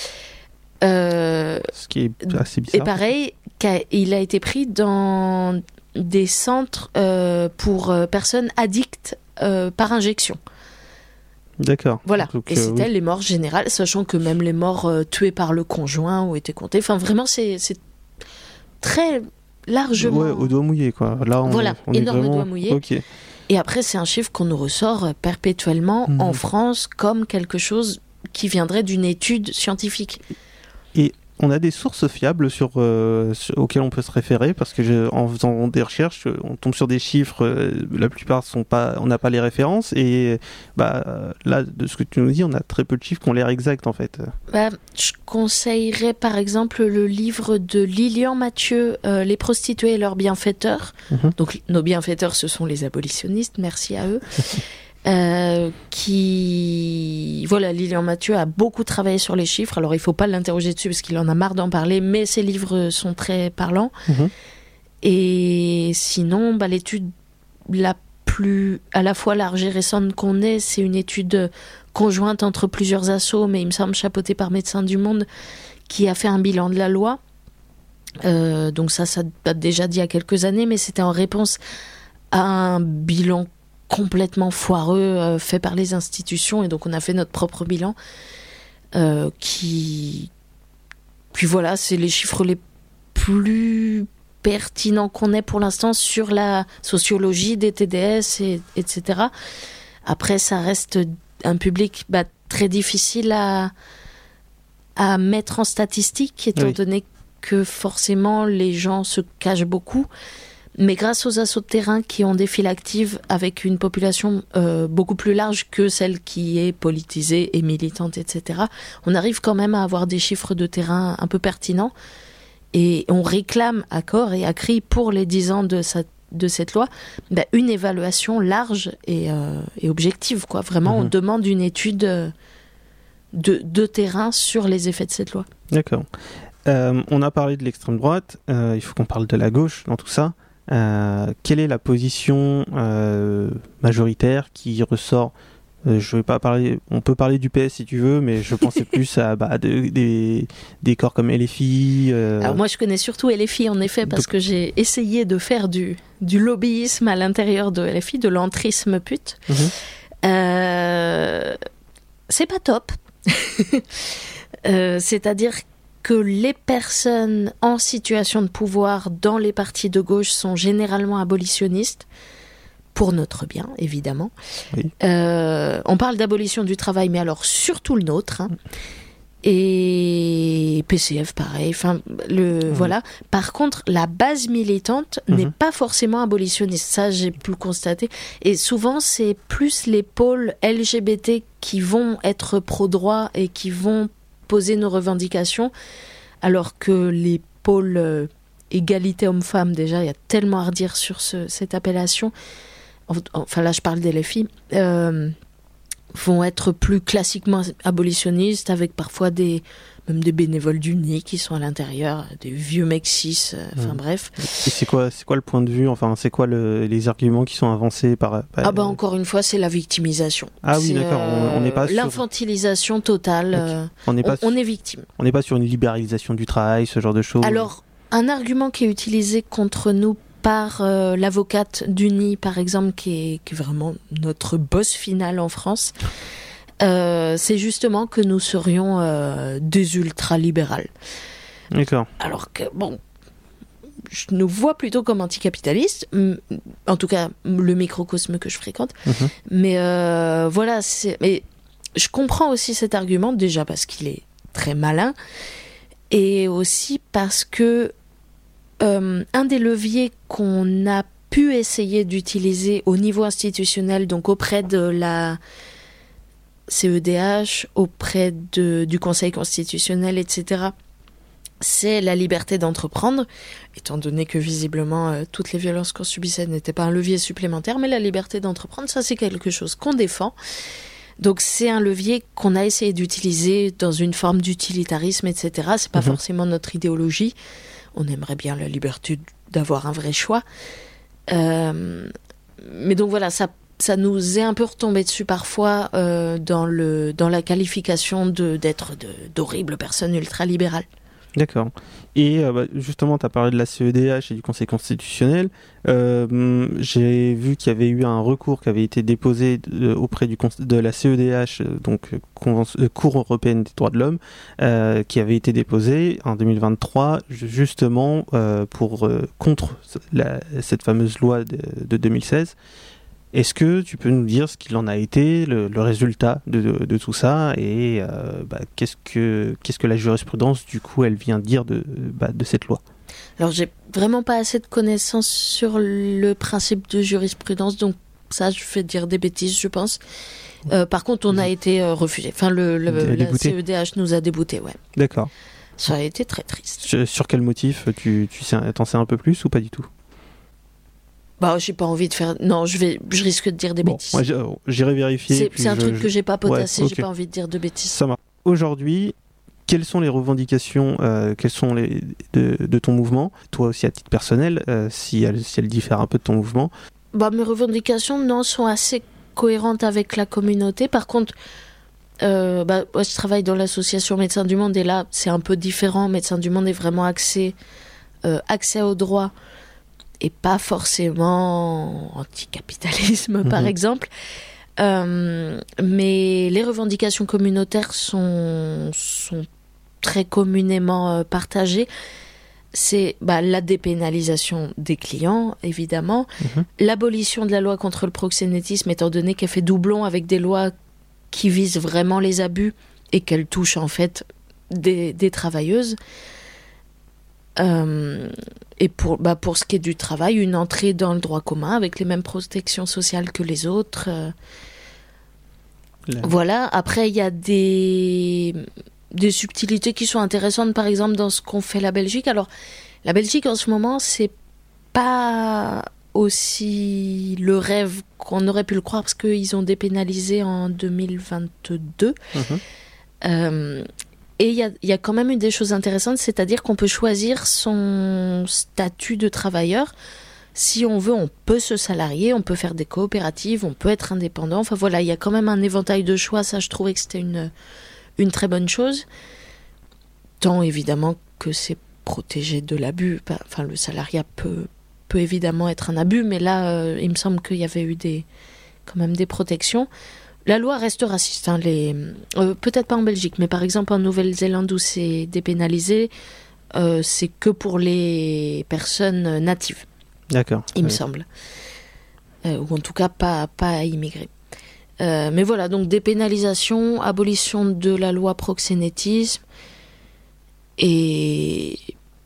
Euh, Ce qui est assez bizarre. Et pareil, il a été pris dans des centres euh, pour euh, personnes addictes euh, par injection. D'accord. Voilà. Donc, et c'était oui. les morts générales, sachant que même les morts euh, tuées par le conjoint ont été comptées. Enfin, vraiment, c'est, c'est très largement... Ouais, au doigt mouillé, quoi. Là, on, voilà, on énorme est vraiment... doigt mouillé. Okay. Et après, c'est un chiffre qu'on nous ressort perpétuellement mmh. en France comme quelque chose qui viendrait d'une étude scientifique. Et on a des sources fiables sur, euh, sur, auxquelles on peut se référer, parce que je, en faisant des recherches, on tombe sur des chiffres, euh, la plupart sont pas, on n'a pas les références, et bah, là, de ce que tu nous dis, on a très peu de chiffres qui ont l'air exacts en fait. Bah, je conseillerais par exemple le livre de Lilian Mathieu, euh, Les prostituées et leurs bienfaiteurs. Mm-hmm. Donc nos bienfaiteurs, ce sont les abolitionnistes, merci à eux. Euh, qui voilà, Lilian Mathieu a beaucoup travaillé sur les chiffres. Alors il faut pas l'interroger dessus parce qu'il en a marre d'en parler, mais ses livres sont très parlants. Mmh. Et sinon, bah, l'étude la plus à la fois large et récente qu'on ait, c'est une étude conjointe entre plusieurs assos, mais il me semble chapeautée par Médecins du Monde, qui a fait un bilan de la loi. Euh, donc ça, ça date déjà d'il y a quelques années, mais c'était en réponse à un bilan complètement foireux euh, fait par les institutions, et donc on a fait notre propre bilan euh, qui puis voilà, c'est les chiffres les plus pertinents qu'on ait pour l'instant sur la sociologie des T D S et, etc. Après ça reste un public bah, très difficile à, à mettre en statistique, étant oui. donné que forcément les gens se cachent beaucoup. Mais grâce aux assauts de terrain qui ont des files actives avec une population euh, beaucoup plus large que celle qui est politisée et militante, et cetera, on arrive quand même à avoir des chiffres de terrain un peu pertinents. Et on réclame à corps et à cri pour les dix ans de, sa, de cette loi bah, une évaluation large et, euh, et objective, quoi. Vraiment, mmh. on demande une étude de, de terrain sur les effets de cette loi. D'accord. Euh, on a parlé de l'extrême droite, euh, il faut qu'on parle de la gauche dans tout ça. Euh, quelle est la position euh, majoritaire qui ressort euh, je vais pas parler, on peut parler du P S si tu veux, mais je pensais plus à bah, de, des, des corps comme L F I. Euh... Alors moi je connais surtout L F I en effet parce Donc... que j'ai essayé de faire du, du lobbyisme à l'intérieur de L F I, de l'entrisme pute. Mmh. Euh, c'est pas top. euh, c'est-à-dire que les personnes en situation de pouvoir dans les partis de gauche sont généralement abolitionnistes, pour notre bien, évidemment. Oui. Euh, on parle d'abolition du travail, mais alors surtout le nôtre. Hein. Et P C F, pareil. Enfin, le, mmh. voilà. Par contre, la base militante mmh. n'est pas forcément abolitionniste. Ça, j'ai pu le constater. Et souvent, c'est plus les pôles L G B T qui vont être pro-droit et qui vont poser nos revendications, alors que les pôles euh, égalité homme-femme, déjà, il y a tellement à redire sur ce, cette appellation, enfin là je parle des L F I, euh, vont être plus classiquement abolitionnistes, avec parfois des, même des bénévoles du N I qui sont à l'intérieur, des vieux mecs cis, euh, enfin mmh. bref. Et c'est quoi, c'est quoi le point de vue, enfin c'est quoi le, les arguments qui sont avancés par... par ah bah encore une fois, c'est la victimisation. Ah oui, c'est, d'accord, on n'est pas sur... L'infantilisation totale, okay. euh, on, n'est pas on, on est victime. On n'est pas sur une libéralisation du travail, ce genre de choses. Alors, un argument qui est utilisé contre nous par euh, l'avocate du N I, par exemple, qui est, qui est vraiment notre boss final en France, euh, c'est justement que nous serions euh, des ultra-libérales. D'accord. Alors que, bon, je nous vois plutôt comme anticapitalistes, en tout cas le microcosme que je fréquente, mm-hmm. mais euh, voilà, c'est, mais je comprends aussi cet argument, déjà parce qu'il est très malin, et aussi parce que Euh, un des leviers qu'on a pu essayer d'utiliser au niveau institutionnel, donc auprès de la C E D H, auprès de, du Conseil constitutionnel, et cetera, c'est la liberté d'entreprendre, étant donné que visiblement euh, toutes les violences qu'on subissait n'étaient pas un levier supplémentaire, mais la liberté d'entreprendre, ça c'est quelque chose qu'on défend. Donc c'est un levier qu'on a essayé d'utiliser dans une forme d'utilitarisme, et cetera. C'est pas mmh. forcément notre idéologie. On aimerait bien la liberté d'avoir un vrai choix. Euh, mais donc voilà, ça, ça nous est un peu retombé dessus parfois euh, dans, le, dans la qualification de, d'être de, d'horribles personnes ultralibérales. D'accord. Et euh, bah, justement, tu as parlé de la C E D H et du Conseil constitutionnel. Euh, j'ai vu qu'il y avait eu un recours qui avait été déposé de, auprès du, de la C E D H, donc Convention, euh, Cour européenne des droits de l'homme, euh, qui avait été déposé en deux mille vingt-trois, justement euh, pour, euh, contre la, cette fameuse loi de, de deux mille seize. Est-ce que tu peux nous dire ce qu'il en a été, le, le résultat de, de, de tout ça, et euh, bah, qu'est-ce que, qu'est-ce que la jurisprudence, du coup, elle vient dire de, bah, de cette loi ? Alors, j'ai vraiment pas assez de connaissances sur le principe de jurisprudence, donc ça, je vais dire des bêtises, je pense. Euh, par contre, on a été euh, refusé. Enfin, le, le, la C E D H nous a déboutés, ouais. D'accord. Ça a été très triste. Sur, sur quel motif ? Tu, tu sais, t'en sais un peu plus ou pas du tout ? Bah, j'ai pas envie de faire. Non, je vais, je risque de dire des bon, bêtises. Moi, j'irai vérifier. C'est, c'est un je, truc je... que j'ai pas potassé. Ouais, okay. J'ai pas envie de dire de bêtises. Ça marche. Aujourd'hui, quelles sont les revendications, euh, quelles sont les de, de ton mouvement, toi aussi à titre personnel, euh, si elles, si elles diffèrent un peu de ton mouvement ? Bah, mes revendications, non, sont assez cohérentes avec la communauté. Par contre, euh, bah, moi, je travaille dans l'association Médecins du Monde et là, c'est un peu différent. Médecins du Monde est vraiment axé, euh, accès au droit. Et pas forcément anticapitalisme, mmh. par exemple. Euh, mais les revendications communautaires sont, sont très communément euh, partagées. C'est bah, la dépénalisation des clients, évidemment. Mmh. L'abolition de la loi contre le proxénétisme, étant donné qu'elle fait doublon avec des lois qui vise vraiment les abus et qu'elle touche en fait des, des travailleuses. Euh, et pour, bah, pour ce qui est du travail, une entrée dans le droit commun avec les mêmes protections sociales que les autres. Euh, Là. Voilà, après il y a des, des subtilités qui sont intéressantes, par exemple dans ce qu'ont fait la Belgique. Alors, la Belgique en ce moment, c'est pas aussi le rêve qu'on aurait pu le croire, parce qu'ils ont dépénalisé en deux mille vingt-deux. Mmh. Euh, et il y a, y a quand même eu des choses intéressantes, c'est-à-dire qu'on peut choisir son statut de travailleur. Si on veut, on peut se salarier, on peut faire des coopératives, on peut être indépendant. Enfin voilà, il y a quand même un éventail de choix. Ça, je trouvais que c'était une, une très bonne chose. Tant évidemment que c'est protégé de l'abus. Enfin, le salariat peut, peut évidemment être un abus, mais là, euh, il me semble qu'il y avait eu des, quand même des protections. La loi reste raciste. Hein, les, euh, peut-être pas en Belgique, mais par exemple en Nouvelle-Zélande où c'est dépénalisé, euh, c'est que pour les personnes natives. D'accord. Il oui. me semble. Euh, ou en tout cas, pas, pas immigrés. Euh, mais voilà, donc dépénalisation, abolition de la loi proxénétisme, et,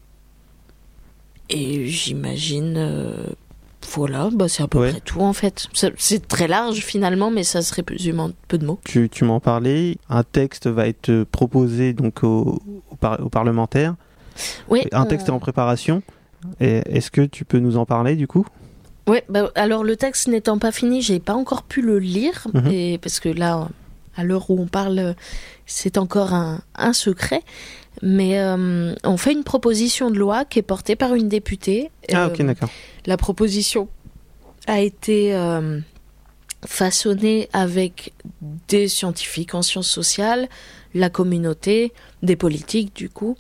et j'imagine, euh, voilà, bah c'est à peu ouais. près tout en fait. C'est, c'est très large finalement, mais ça se résume en peu de mots. Tu, tu m'en parlais, un texte va être proposé donc aux, aux, par, aux parlementaires. Oui. Un texte est en préparation. Et est-ce que tu peux nous en parler du coup ? Oui, bah, alors le texte n'étant pas fini, j'ai pas encore pu le lire, mmh. et, parce que là, à l'heure où on parle, c'est encore un, un secret. Mais euh, on fait une proposition de loi qui est portée par une députée. Ah, ok, euh, d'accord. La proposition a été euh, façonnée avec des scientifiques en sciences sociales, la communauté, des politiques du coup.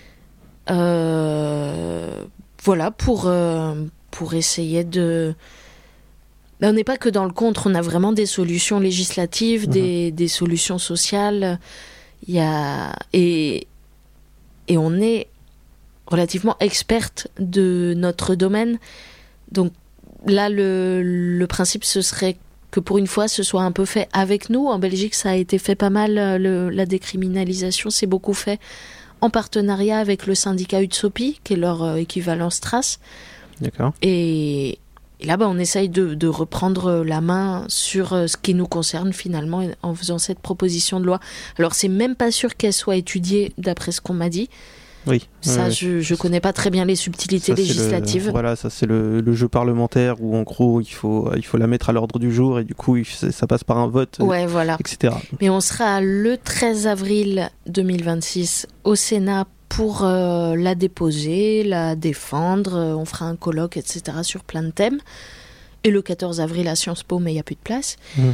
Euh, voilà, pour, euh, pour essayer de... On n'est pas que dans le contre, on a vraiment des solutions législatives, mmh. des, des solutions sociales. Il y a... Et, et on est relativement experte de notre domaine. Donc là, le, le principe, ce serait que pour une fois, ce soit un peu fait avec nous. En Belgique, ça a été fait pas mal. Le, la décriminalisation, c'est beaucoup fait en partenariat avec le syndicat U T S O P I, qui est leur euh, équivalent Stras. D'accord. Et, et là, bah, on essaye de, de reprendre la main sur euh, ce qui nous concerne finalement en faisant cette proposition de loi. Alors, c'est même pas sûr qu'elle soit étudiée d'après ce qu'on m'a dit. Oui. Ça, euh, je, je connais pas très bien les subtilités ça, législatives. Le, voilà, ça c'est le, le jeu parlementaire où en gros il faut, il faut la mettre à l'ordre du jour et du coup il, ça passe par un vote, ouais, voilà. et cetera. Mais on sera le treize avril deux mille vingt-six au Sénat pour euh, la déposer, la défendre. Euh, on fera un colloque, et cetera sur plein de thèmes. Et le quatorze avril à Sciences Po, mais il n'y a plus de place. Mmh.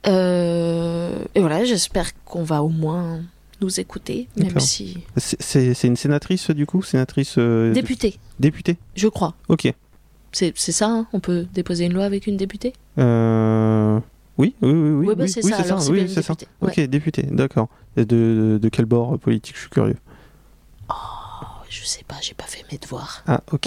Euh, et voilà, j'espère qu'on va au moins nous écouter, même D'accord. si... C'est, c'est, c'est une sénatrice du coup, sénatrice... Euh, députée. De... Députée. Je crois. Ok. C'est, c'est ça, hein, on peut déposer une loi avec une députée euh... Oui, oui, oui, oui. Oui, bah, oui, c'est oui, ça, c'est alors ça. c'est oui, bien c'est députée. Ça. Ouais. Ok, députée, d'accord. Et de, de, de quel bord politique, je suis curieux. Oh, je sais pas, j'ai pas fait mes devoirs. Ah, ok.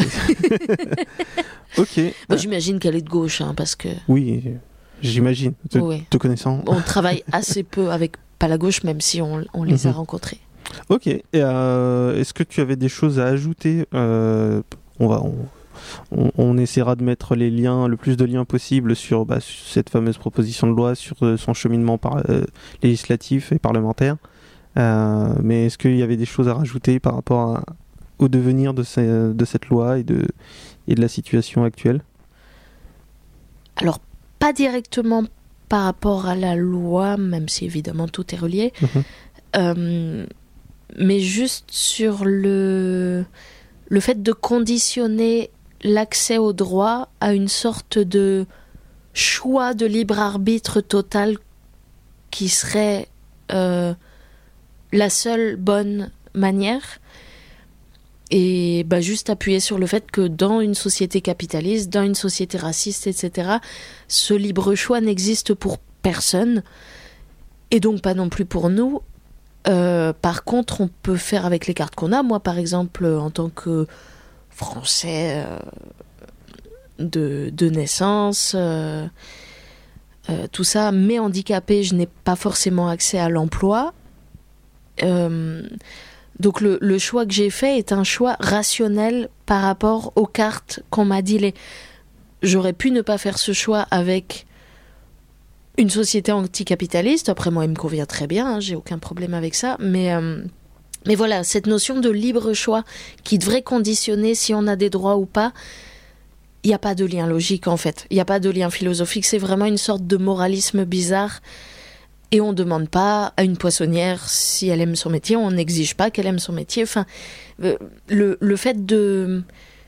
Ok. Bah, ah. J'imagine qu'elle est de gauche, hein, parce que... Oui, j'imagine, te, oui. te connaissant. On travaille assez peu avec pas la gauche, même si on, on les mm-hmm. a rencontrés. Ok. Et euh, est-ce que tu avais des choses à ajouter euh, on, va, on, on, on essaiera de mettre les liens, le plus de liens possible sur, bah, sur cette fameuse proposition de loi, sur euh, son cheminement par, euh, législatif et parlementaire. Euh, mais est-ce qu'il y avait des choses à rajouter par rapport à, au devenir de, ces, de cette loi et de, et de la situation actuelle ? Alors, pas directement par rapport à la loi, même si évidemment tout est relié. Mmh. Euh, mais juste sur le, le fait de conditionner l'accès au droit à une sorte de choix de libre arbitre total qui serait euh, la seule bonne manière, et bah, juste appuyer sur le fait que dans une société capitaliste, dans une société raciste, et cetera, ce libre choix n'existe pour personne, et donc pas non plus pour nous. Euh, par contre, on peut faire avec les cartes qu'on a. Moi, par exemple, en tant que Français euh, de, de naissance, euh, euh, tout ça, mais handicapée, je n'ai pas forcément accès à l'emploi. Euh, donc le, le choix que j'ai fait est un choix rationnel par rapport aux cartes qu'on m'a dealées. J'aurais pu ne pas faire ce choix avec une société anticapitaliste. Après, moi, il me convient très bien, hein, j'ai aucun problème avec ça. Mais, euh, mais voilà, cette notion de libre choix qui devrait conditionner si on a des droits ou pas, il n'y a pas de lien logique, en fait. Il n'y a pas de lien philosophique. C'est vraiment une sorte de moralisme bizarre. Et on ne demande pas à une poissonnière si elle aime son métier, on n'exige pas qu'elle aime son métier. Enfin, le, le fait de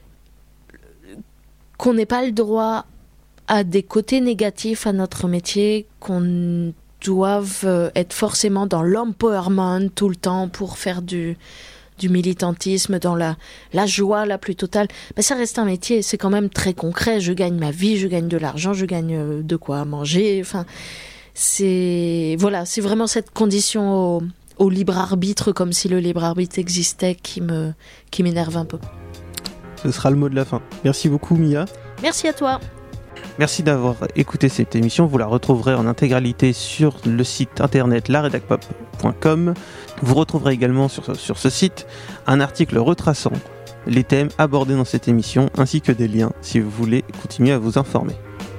qu'on n'ait pas le droit à des côtés négatifs à notre métier, qu'on doive être forcément dans l'empowerment tout le temps pour faire du, du militantisme, dans la, la joie la plus totale. Mais ça reste un métier, c'est quand même très concret. Je gagne ma vie, je gagne de l'argent, je gagne de quoi manger, enfin... C'est, voilà, c'est vraiment cette condition au, au libre arbitre, comme si le libre arbitre existait, qui me, qui m'énerve un peu. Ce sera le mot de la fin. Merci beaucoup, Mia. Merci à toi. Merci d'avoir écouté cette émission. Vous la retrouverez en intégralité sur le site internet la redac pop point com. Vous retrouverez également sur, sur ce site un article retraçant les thèmes abordés dans cette émission, ainsi que des liens si vous voulez continuer à vous informer.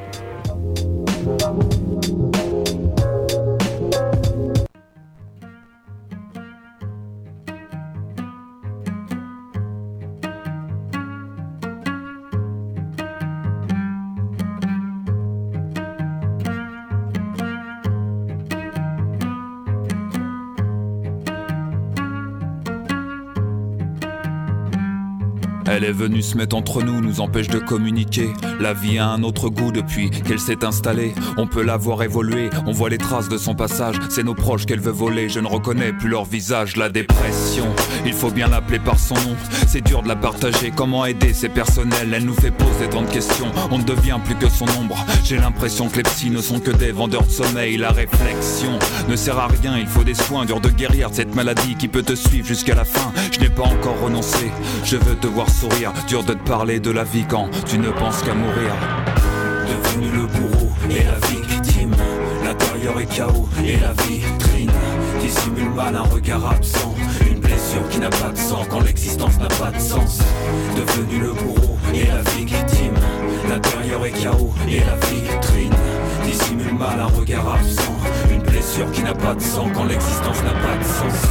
Elle est venue se mettre entre nous, nous empêche de communiquer. La vie a un autre goût depuis qu'elle s'est installée. On peut la voir évoluer, on voit les traces de son passage. C'est nos proches qu'elle veut voler, je ne reconnais plus leur visage. La dépression, il faut bien l'appeler par son nom. C'est dur de la partager, comment aider, c'est personnel. Elle nous fait poser tant de questions, on ne devient plus que son ombre. J'ai l'impression que les psys ne sont que des vendeurs de sommeil. La réflexion ne sert à rien, il faut des soins. Dur de guérir de cette maladie qui peut te suivre jusqu'à la fin. Je n'ai pas encore renoncé, je veux te voir sourire. Dur de te parler de la vie quand tu ne penses qu'à mourir. Devenu le bourreau et la victime, l'intérieur est chaos et la vitrine dissimule mal un regard absent, une blessure qui n'a pas de sang quand l'existence n'a pas de sens. Devenu le bourreau et la victime, l'intérieur est chaos et la vitrine dissimule mal un regard absent, une blessure qui n'a pas de sang quand l'existence n'a pas de sens.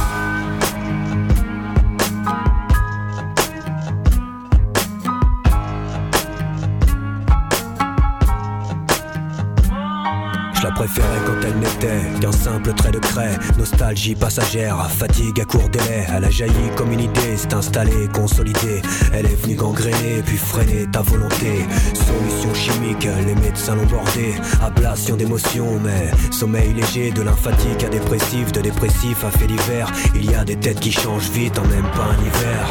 Je la préférais quand elle n'était qu'un simple trait de craie. Nostalgie passagère, fatigue à court délai. Elle a jailli comme une idée, s'est installée, consolidée. Elle est venue gangréner, puis freiner ta volonté. Solution chimique, les médecins l'ont bordé. Ablation d'émotions, mais sommeil léger. De lymphatique à dépressif, de dépressif à fait divers. Il y a des têtes qui changent vite en même pas un hiver.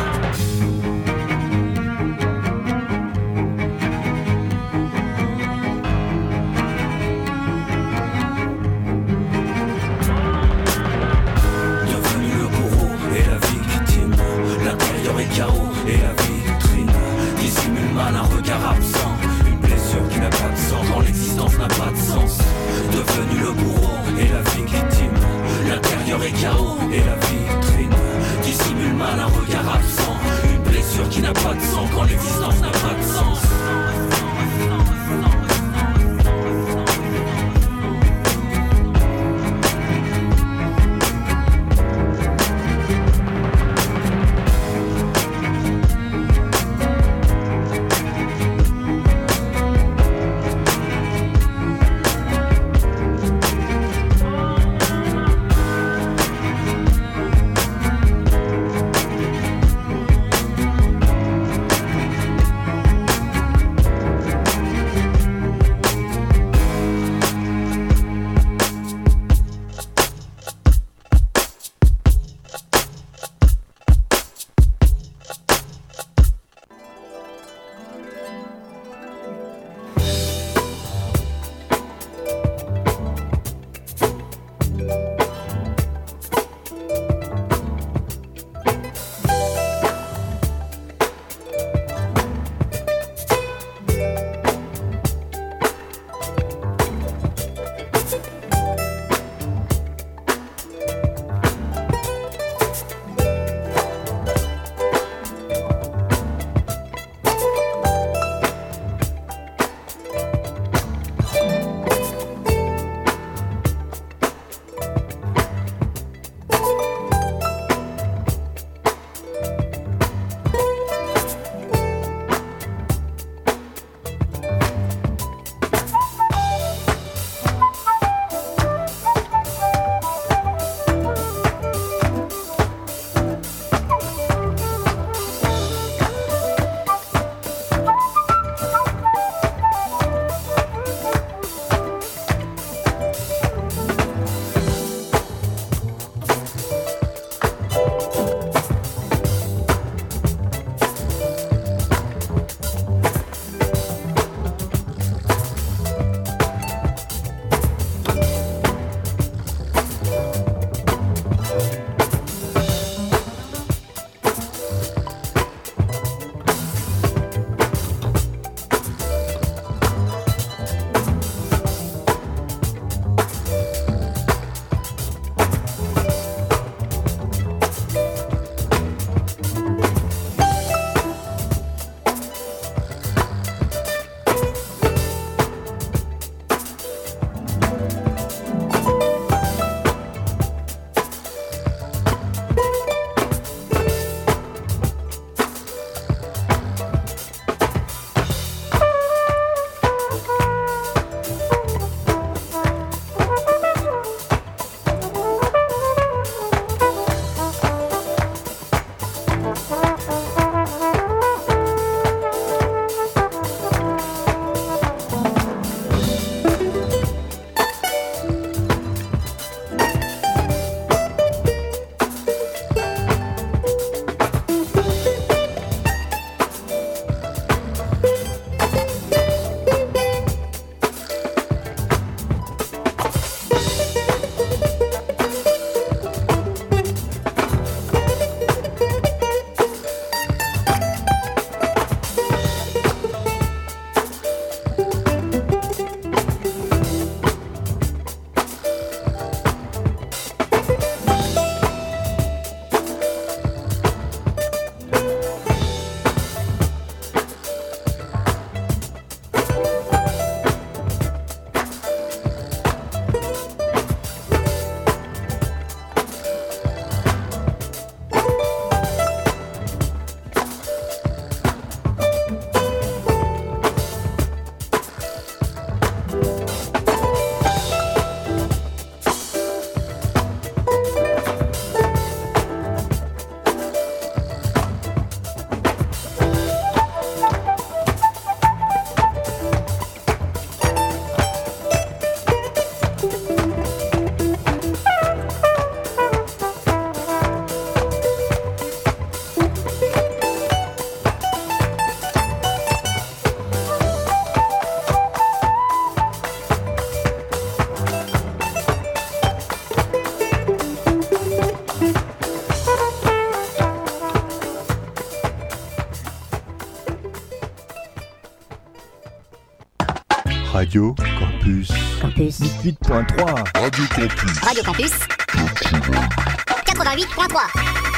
Radio Campus. Campus. huit point trois. Radio Campus. Radio Campus. quatre-vingt-huit point trois.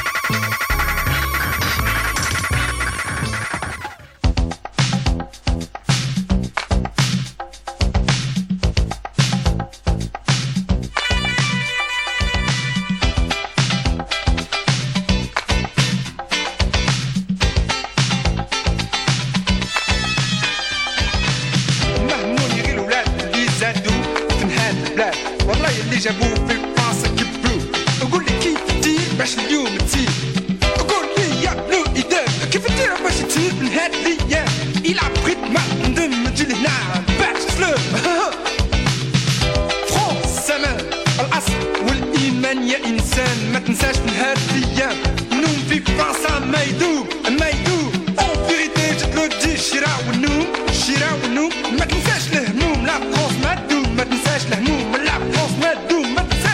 جابوه في الباصة كبرو أقول لي كيف تدير باش اليوم تزيد أقول لي يا بلو إيدك كيف تدير باش تزيد من هاد الأيام يلعب بغيت ما ندم نجي لهنا باش تسلم فرنسا زمان الأصل والإيمان يا إنسان ما تنساش من هاد الأيام نوم في فرنسا ما يدوم ما يدوم أون فيريتي جات لو دي الشراء والنوم الشراء والنوم ما تنساش الهموم لا فرنسا ما تدوم ما تنساش الهموم لا فرنسا ما تدوم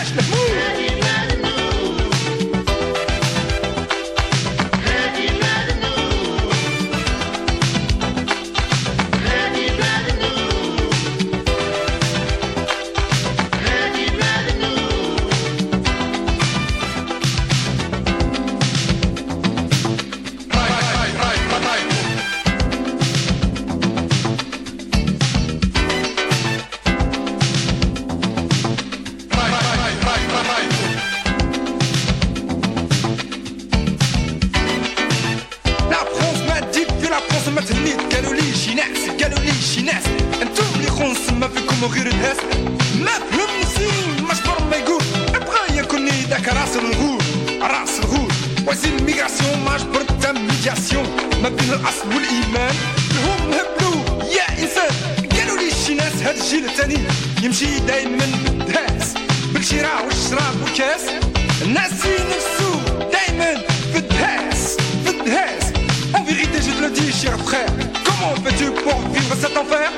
يمشي دايما بالدهاس بالشراء والشراب والكاس ناسي نفسو دايما في الدهاس في الدهاس En vérité je te le dis cher frère Comment fais-tu pour vivre cet enfer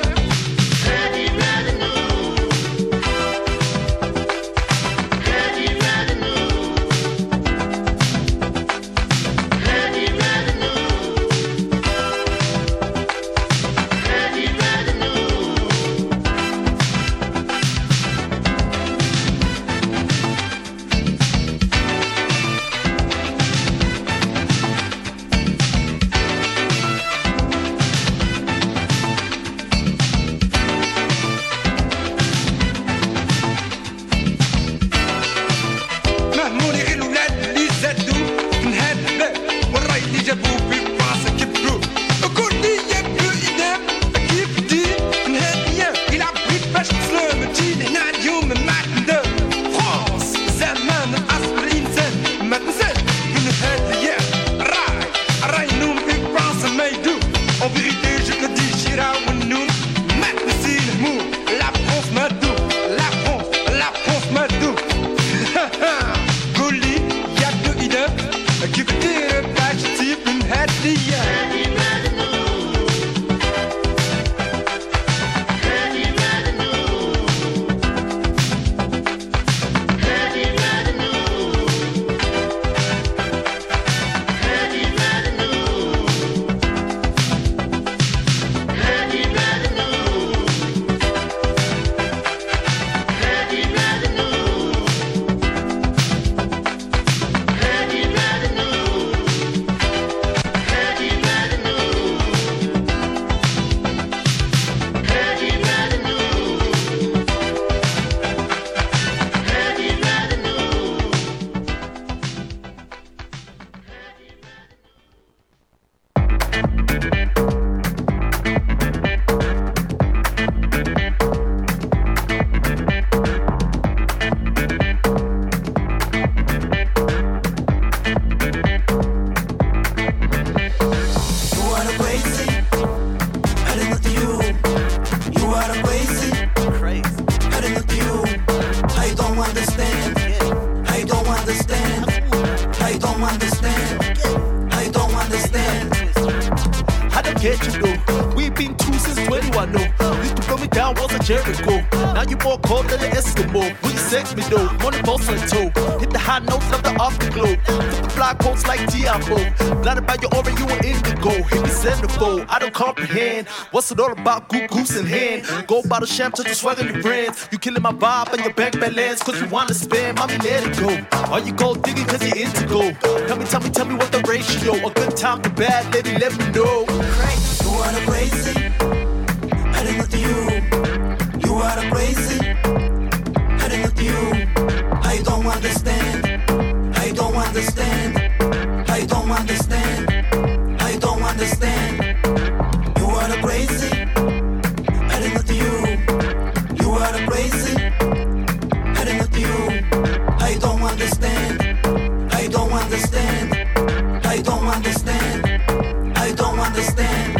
Eskimo, will you sex me though? Money pulse on toe, hit the high notes of the off the globe. fly quotes like Diablo. Blinded by your aura, you an indigo. Hit me centerfold, I don't comprehend. What's it all about? Goo goose in hand. Gold bottle champ, just swagging the brands. You killing my vibe and your bank balance. Cause you wanna spend, mommy, let it go. Are you gold digging cause you're into gold? Tell me, tell me, tell me what the ratio. A good time to bad, lady, let me know. You are the crazy. I didn't look to you. You are the crazy. I didn't look to you. I don't understand. I don't understand. I don't understand. I don't understand. You are the crazy. I didn't look to you. You are the crazy. I didn't look to you. I don't understand. I don't understand. I don't understand. I don't understand.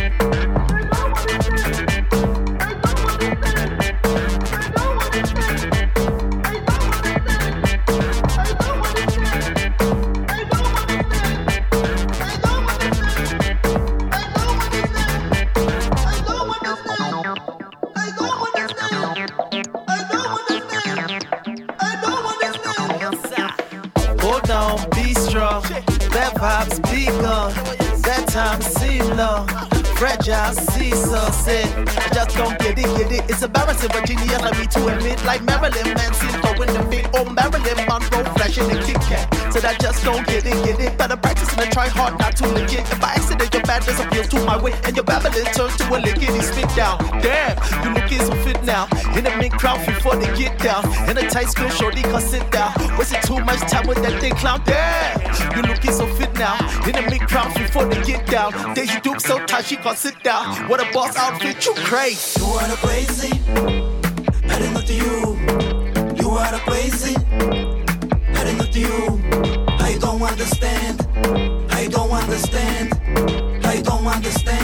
Vibes be gone. That time seemed long. Fragile seesaw said, I just don't get it, get it. It's embarrassing, Virginia, let me to admit. Like Marilyn Manson, throwing the big old Marilyn Monroe, flashing the Kit Kat. Said I just don't get it, get it. Better practice and I try hard not to legit. If by accident your badness appeals to my way and your babbling turns to a lickety spit down. Damn, you looking so fit now. In a mink crowd before they get down. In a tight skirt, shorty can sit down. Was it too much time with that thing clown? Damn, you looking so fit now. In a mink crowd before they get down. Daisy Duke so tight she can't sit down. What a boss outfit, you crazy. You are the crazy. I didn't look to you. You are the crazy. I didn't look to you. I don't understand. I don't understand. I don't understand.